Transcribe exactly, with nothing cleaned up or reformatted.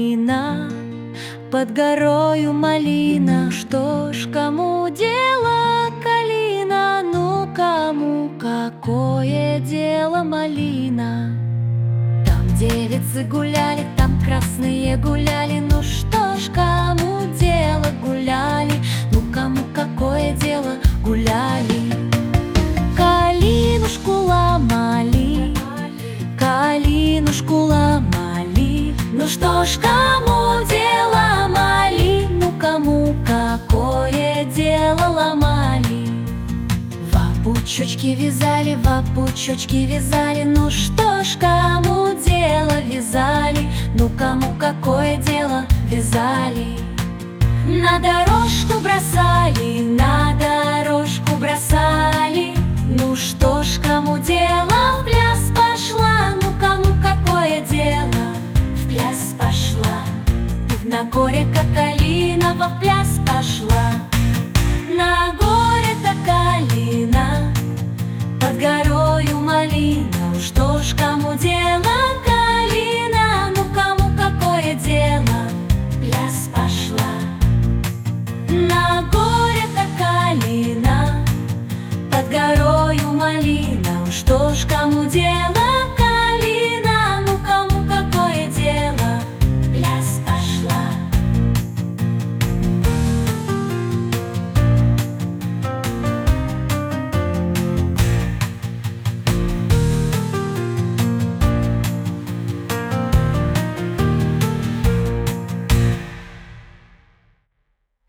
калина, под горою малина. Что ж, кому дело калина? Ну, кому какое дело малина? Там девицы гуляли, там красные гуляли. Ну что ж, кому дело гуляли? Ну, кому какое дело гуляли? Калинушку ломали, калинушку ломали. Ну что ж, кому дело мали? Ну, кому какое дело ломали? Вапучочки вязали, вапучочки вязали. Ну что ж, кому дело вязали? Ну, кому какое дело вязали? На дорожку бросали, на дорожку бросали. Ну что ж, кому дело в пляс пошла? Ну, кому какое дело в пляс пошла? На горе-то калина во пляс пошла. На горе-то калина, под горою малина. Ну что ж, кому дело калина? Ну, кому какое дело в пляс пошла? На горе-то калина, под горою малина. Ну что ж, кому дело